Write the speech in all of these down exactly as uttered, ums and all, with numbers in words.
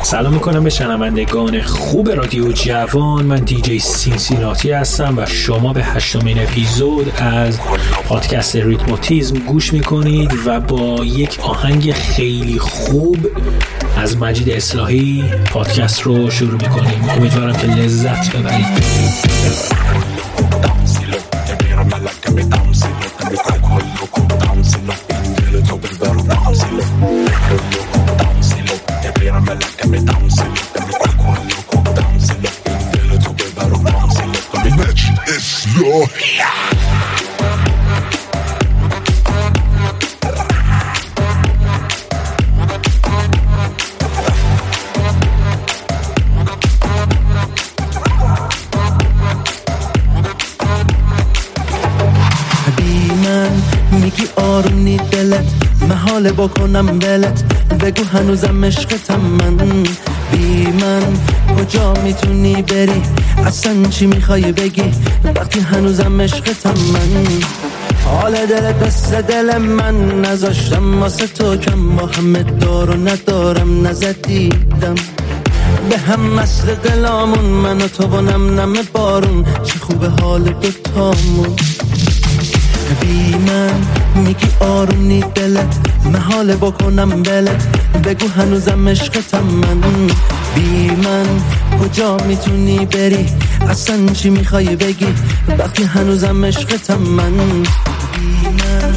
سلام میکنم به شنوندگان خوب رادیو جوان. من دیجی سینسیناتی هستم و شما به هشتمین اپیزود از پادکست ریتموتیزم گوش میکنید و با یک آهنگ خیلی خوب از مجید اصلاحی پادکست رو شروع میکنیم. امیدوارم که لذت ببرید. آروم دلت محاله بکنم دلت بگو هنوزم عشقتم من. بی من کجا میتونی بری؟ اصلا چی میخوای بگی وقتی هنوزم عشقتم من؟ حال دلت مثل دل من نذاشتم واسه تو کم، با همه دار و ندارم نزدیدم به هم مثل دلامون، من و تو و نم نم بارون، چه خوبه حال دوتامون. بی من میگی آروم نی دلت محاله بکنم بلت بگو هنوزم عشقتم من. بی من کجا میتونی بری؟ اصلا چی میخوای بگی وقتی هنوزم عشقتم من؟ بی من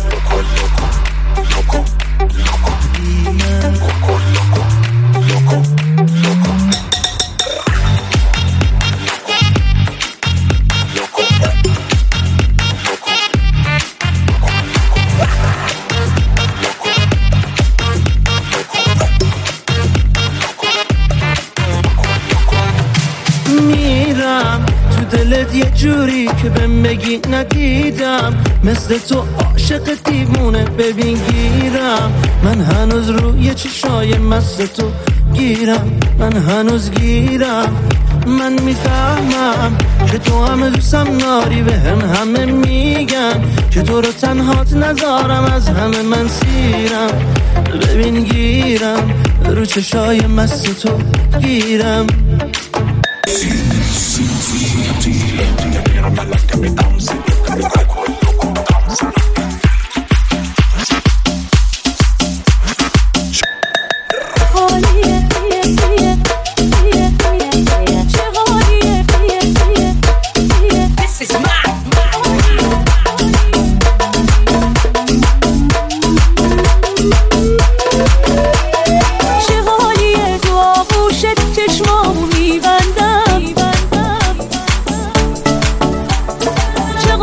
دلت یه جوری که بهم بگی ندیدم، مثل تو عاشق دیوونه ببین گیرم. من هنوز روی چشای مست تو گیرم، من هنوز گیرم. من میفهمم که تو همه دوستم ناری، به هم همه میگن که تو رو تنهات نذارم، از همه من سیرم. ببین گیرم رو چشای مست تو گیرم. چه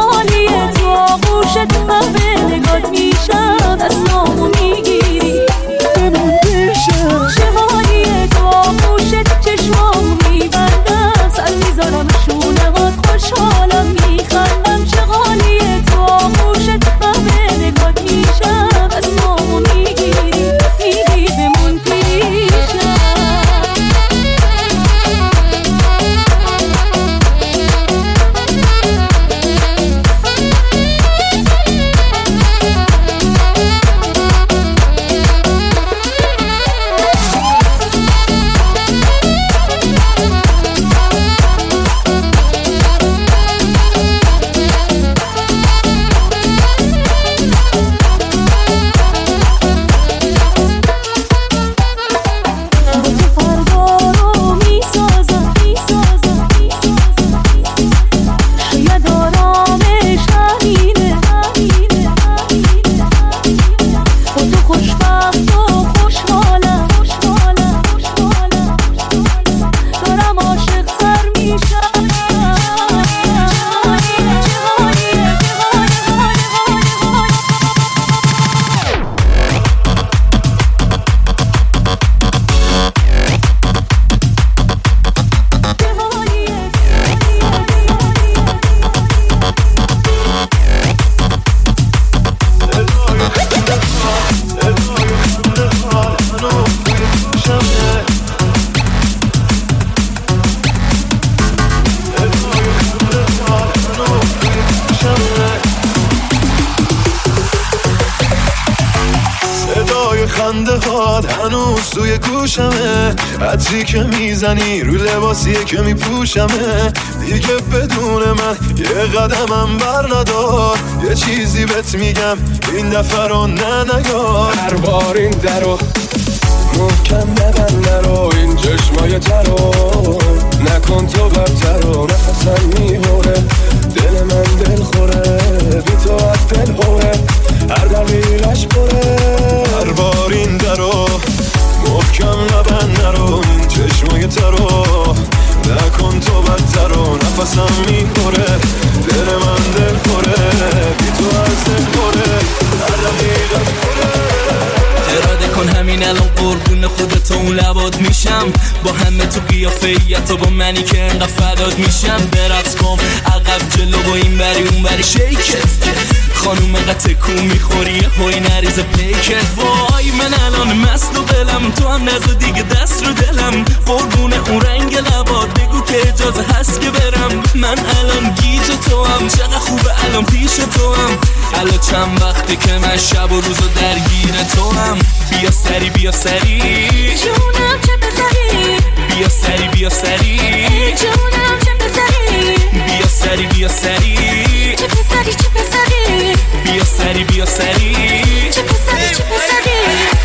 گوشمه، عطری که میزنی رو لباسیه که میپوشمه. دیگه بدون من یه قدمم بر ندار، یه چیزی بهت میگم این دفعه رو نه نگار. هر بار این درو محکم نبند رو، این چشمای ترو نکن تو بدتر رو. نفسم میبره دل من دل خوره، بی تو از دل خوره هر دقیقش بره. هر بار این درو محکم نبند رو، این چشمای ترو نکن تو بدتر رو. نفسم میبره دل من دل خوره، بی تو از دل خوره هر دقیقش بره. اراده کن همین الان قربون خودت اون لبات میشم، با همه تو قیافیت و با منی که انقدر فدات میشم. برقص کن عقب جلو و این بری اون بری شیکت، خانوم قطع کو میخوری هوی نریز پیکت. وای من الان مست و بلم، تو هم نزا دیگه دست رو دلم. قربون اون رنگ لبات بگو که اجازه هست که برم. من الان گیج تو هم، چقدر خوبه الان پیش تو هم. الان چند وقته که من شب و روزو درگیر تو هم. بیا سری بیا سری جونم چه بزنی، بیا سری بیا سری جونم چه بزنی، بیا سری بیا سری چه بزنی چه بزنی، بیا سری بیا سری چه بزنی چه بزنی.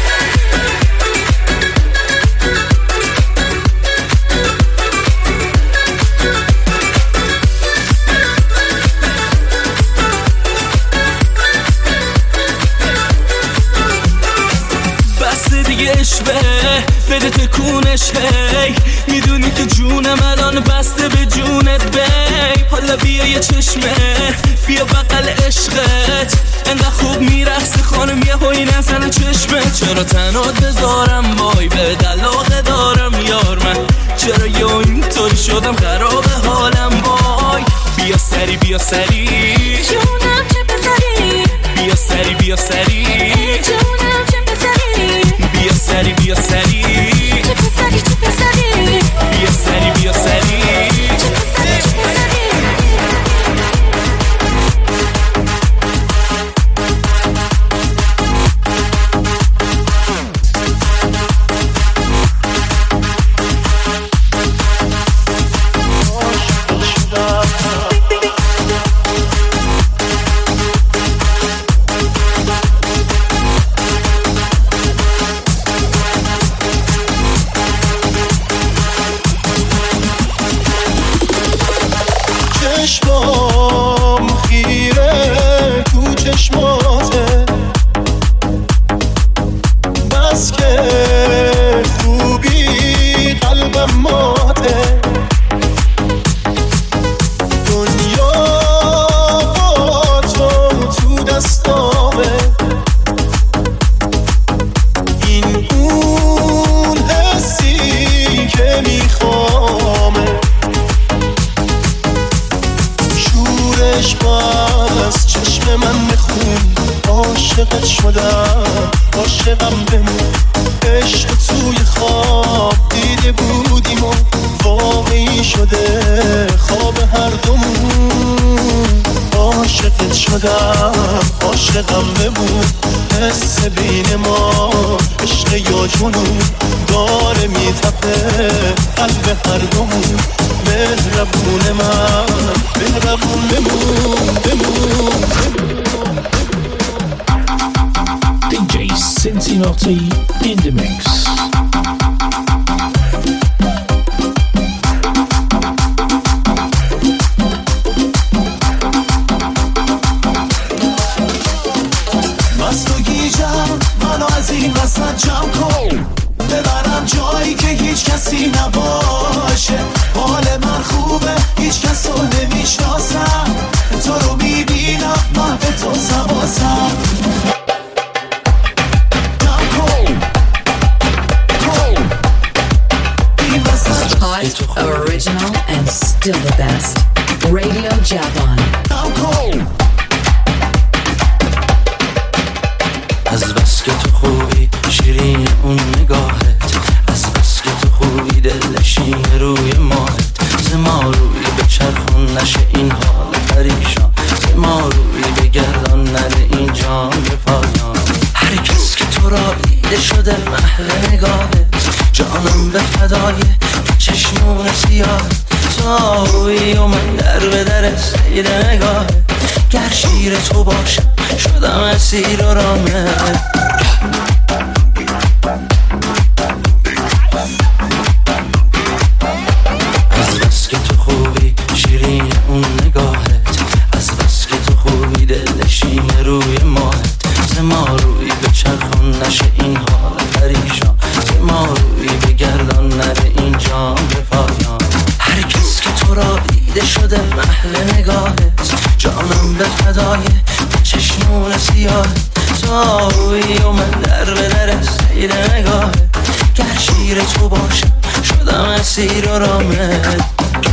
عشقه بده تکونش هی، میدونی که جونم الان بسته به جونت بی. حالا بیا یه چشمه بیا بغل عشقت، انقدر خوب میرقصی خانم یه هوی نزنه چشمه. چرا تنات بذارم وای به علاقه دارم یار من، چرا یا اینطوری شدم خراب حالم وای. بیا سری بیا سری جونم چه بزنی، بیا سری بیا سری جونم چه بزنی، بیا سری بیا سری چه بزنی چه بزنی، بیا سری بیا سری چه بزنی چه بزنی. چشمام خیره تو چشماته، بس که خوبی قلبم ماته. دنیا با تو تو دستامه، این اون حسی که میخوامه. شورش باز چشم من بخون، عاشقت شدم عاشقم بمون. عشق توی خواب دیده بودیم و واقعی شده خواب هر دومون. عاشقت شدم عاشقم بمون، حس بین ما عشق یا جنون داره میتپه قلب هر دومون. مهربون من مهربون بمون بمون. دی جی Cincinnati in the mix. مست و گیجم منو از این وسط جمع کن، ببرم جایی که هیچ کسی نباشه. حال من خوبه هیچ کس رو نمیشناسم، تو رو میبینم من به تو سواسم. Hot, original, and still the best. Radio Javon. از بس که تو خوبی شیرین اون نگاهت، از بس که تو خوبی دلشین روی ماهت. زما روی به چرخون نشه این حال پریشان، زما روی به گردان نره این جان به پایان. هر کس که تو را دیده شده محو نگاهت، جانم به فدای چشمون سیاه تویی و من در به در سیر نگاه گر شیر تو باشم شدم اسیر و رامه از بس که تو خوبی شیرین اون نگاهت از بس که تو خوبی دلنشین روی ماهت ز ما روی به چرخان نشه این حال پریشان ز ما روی به گردان نره این جام به پایان هر کس که تو را دیده شده محل نگاهت جانم به فدای چشمون سیاه تویی و من در به در سیر نگاهت گر شیر تو باشم شدم اسیر و رامت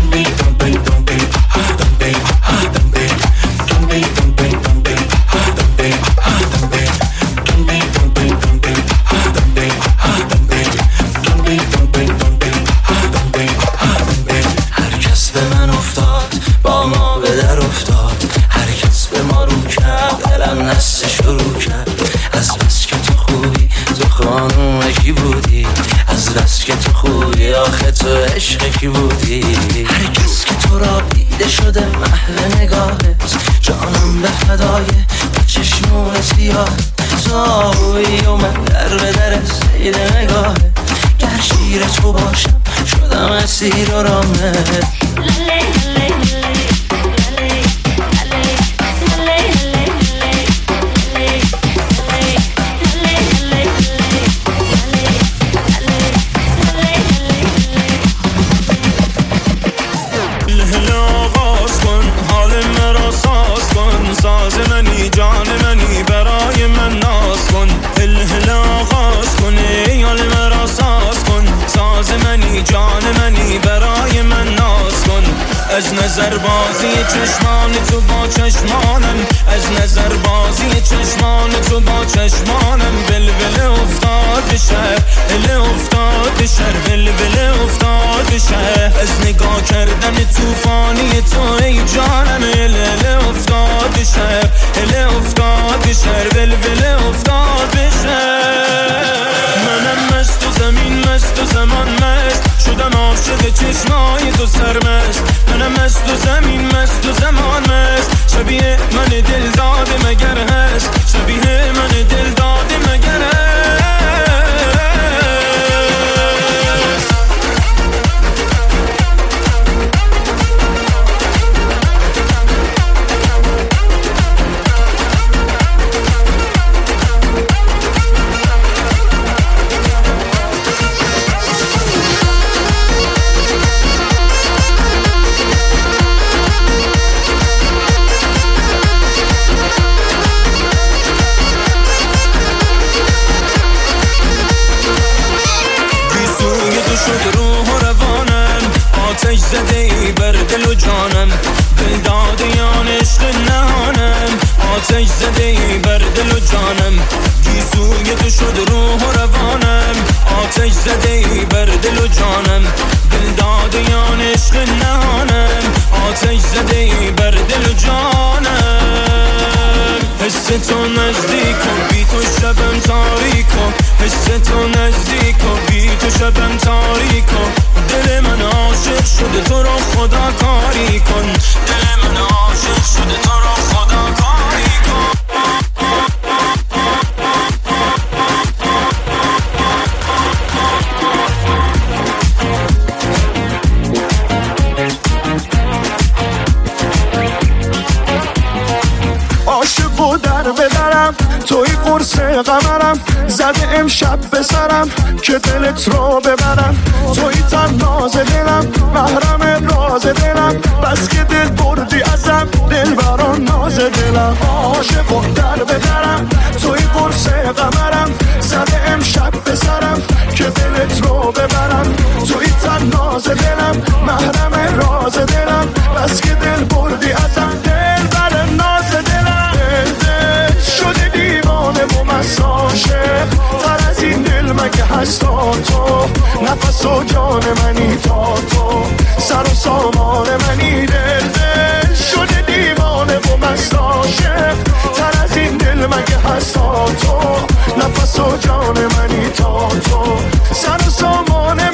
هر کس به من افتاد با ما به در افتاد هر کس به ما رو کرد دلم نسته شروع کرد از بس که تو خوبی تو خانوم کی بودی از بس که تو خوبی آخه تو عشق کی بودی هر کس که تو را دیده شده محل نگاهت جانم به فدای چشمون سیاه تویی و من در به در سیر نگاهت گر شیر تو باشم شدم اسیر و رامت ساز منی جان منی برای من ناز کن هل هل آغاز کن ایال مرا ساز کن ساز منی جان منی برای من ناز کن از نظر بازی چشمان تو با چشمانم از نظر بازی چشمان تو با چشمانم بلبل افتاد شهر هل افتاد شهر بلبل افتاد شهر از نگاه کردن توفانی تو ای جانم هل هل افتاد شهر هل افتاد شهر بلبل افتاد شهر منم مست و زمین مست و زمان مست شدم عاشق چشمای تو سرمست منم مست و زمین مست و زمان مست شبیه من دل داده مگر هست شبیه من دل داده مگر هست آتش زده ای بر دل و جانم دل داده یان عشق نهانم آتش زده ای بر دل و جانم گیسوی تو شد روح و روانم آتش زده ای بر دل و جانم دل داده یان عشق نهانم آتش زده ای بر دل و جانم حس تو نزدیک و بی تو شبم تاریک و حس تو نزدیک و بی تو شبم تاریک و دل من عاشق شده تو رو خدا کاری کن دل من عاشق شده تو رو خدا کاری کن عاشق و در بدرم توی قرص قمرم زده امشب به سرم که دلت رو ببرم توی تن ناز دلم محرم راز دلم بس که دل بردی ازم دل بران ناز دلم عاشق و در بدرم توی قرص قمرم زده امشب به سرم که دلت رو ببرم توی تن ناز دلم محرم راز دلم بس که دل بردی ازم دل بران ناز دلم دل دل شده دیوانه و مساشه تر از این دل مگه هستا تو نفس و جان منی تا تو سر و سامان منی دل دل شده دیوانه و مساشه تر از این دل مگه هستا تو نفس و جان منی تا تو سر و سامان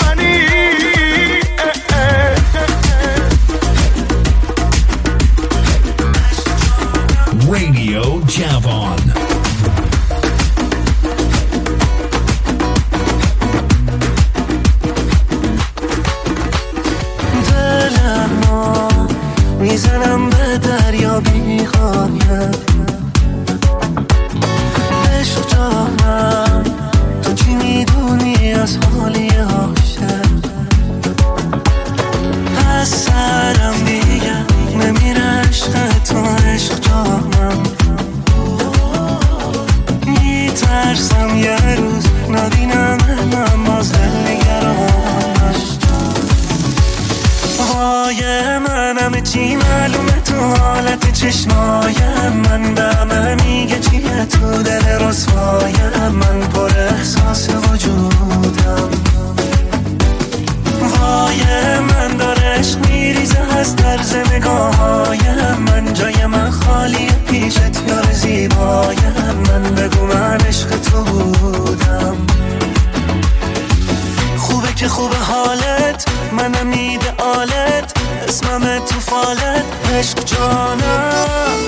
چی معلومه تو حالت چشمایم من به همه میگه چیه تو دل رسوایم من پر احساس وجودم وای من داره عشق میریزه از طرز نگاهایم من جای من خالی پیشت یار زیبایم من بگو من عشق تو بودم خوبه که خوبه حالت منم ایدئالت اسمم تو فالت عشق جانم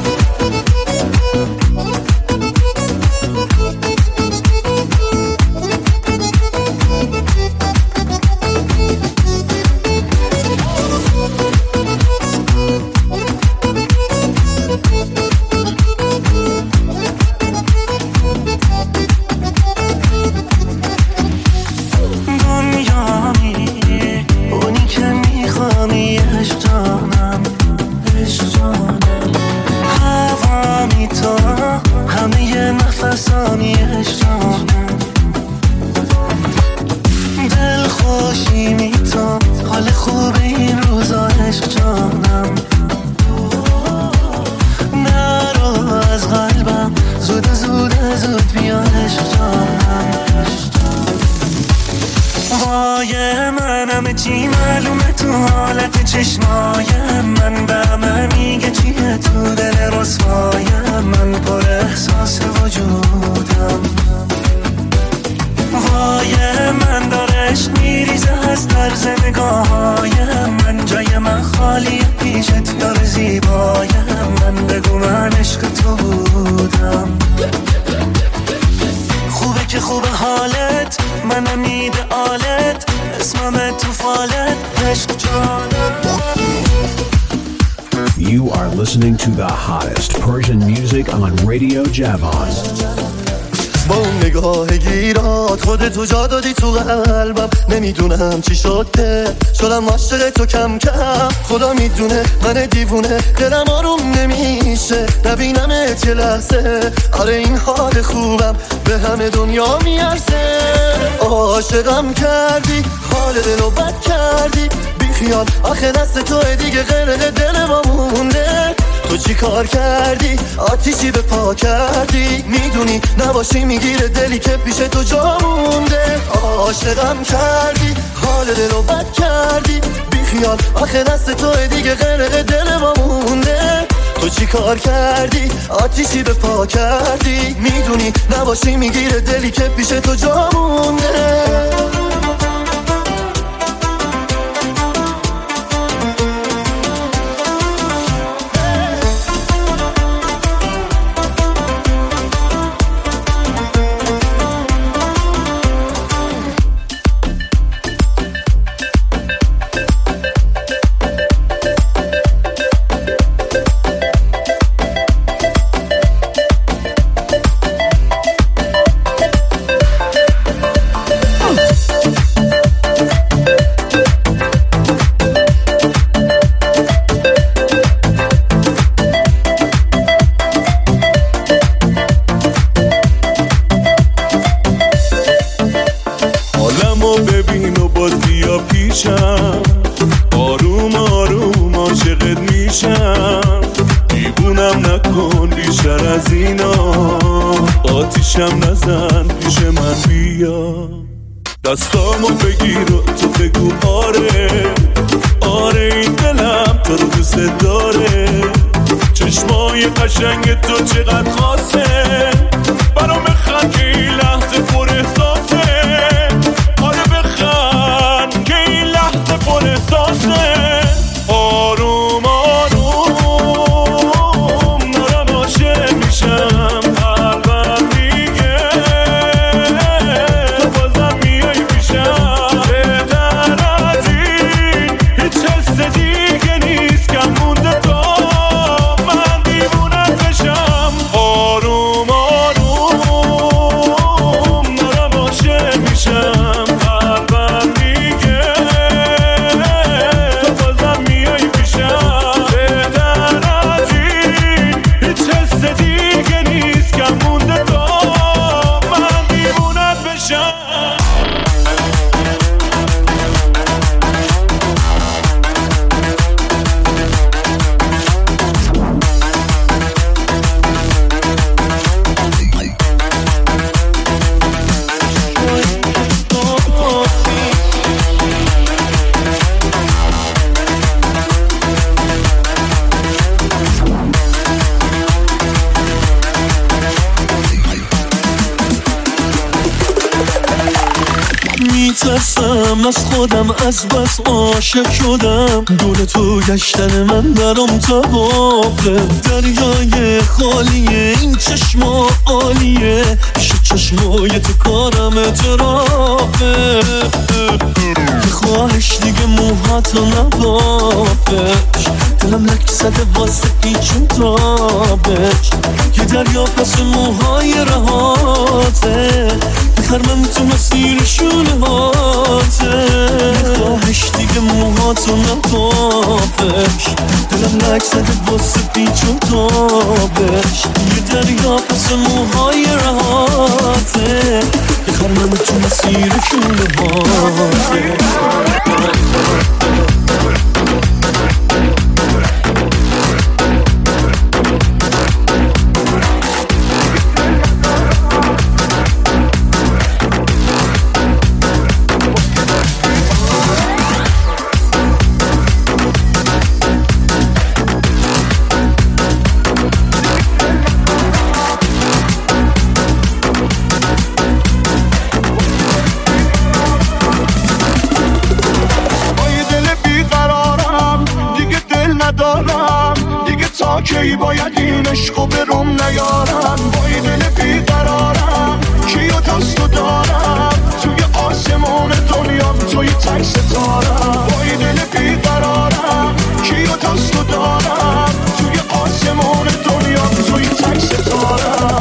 چی معلومه تو حالت چشمایم من به همه میگه چیه تو دل رسوایم من پر احساس وجودم وای من داره عشق میریزه از طرز نگاهایم من جای من خالی پیشت یار زیبایم من بگو من عشق تو بودم خوبه که خوبه حالت منم ایدئالت اسمم تو فالت عشق جانم. You are listening to the hottest Persian music on Radio Javan. با اون نگاه گیرات خودتو جا دادی تو قلبم نمیدونم چی شد که شدم عاشق تو کم کم خدا میدونه من دیوونه دلم آروم نمیشه نبینمت یه لحظه آره این حال خوبم به همه دنیا میارزه عاشقم کردی حال دلو بد کردی بی خیال آخه دست توه دیگه غرق دل ما مونده تو چی کار کردی آتیشی به پا کردی میدونی نباشی میگیره دلی که پیش تو جا مونده عاشقم کردی حال دلو بد کردی بی خیال آخه دست توه دیگه غرق دل ما مونده تو چی کار کردی آتیشی به پا کردی میدونی نباشی میگیره دلی که پیش تو جا مونده آروم آروم عاشقت میشم دیوونم نکن بیشتر از اینا آتیشم نزن پیش من بیا دستامو بگیر و تو بگو آره آره این دلم تو رو دوست داره چشمای قشنگ تو چقدر خاصه برام بخند که این لحظه پر احساسه آره بخند که این لحظه پر احساسه آروم آروم دارم عاشق میشم قلبم میگه تو بازم میای پیشم بهتر از این هیچ حس دیگه نیست کم مونده تا من دیوونت بشم آروم آروم میترسم از خودم، از بس عاشق شدم. دور تو گشتن من درم توافه، دریای خالیه این چشما عالیه، پیش چشمای تو کارم اعترافه. خواهش دیگه موهاتو نبافش، دلم لک زده واسه پیچون تابش. یه دریا پس موهای رهاته، بخرمم تو مسیر شونه هاته. خواهش دیگه موهاتو نبافش، دلم لک زده واسه پیچون تابش. یه دریا پس موهای رهاته، بخرمم تو مسیر شونه هاته. کی باید این عشقو برم نیارم، با این دل بیقرارم، کیو دستو دارم توی آسمون دنیام، توی تک ستارم. با این دل بیقرارم، کیو دستو دارم توی آسمون دنیام، توی تک ستارم.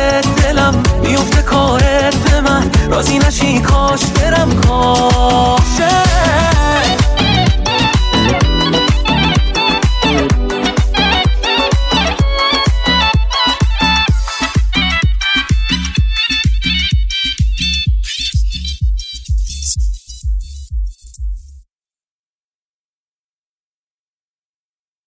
راضی نشی کاش برم کاش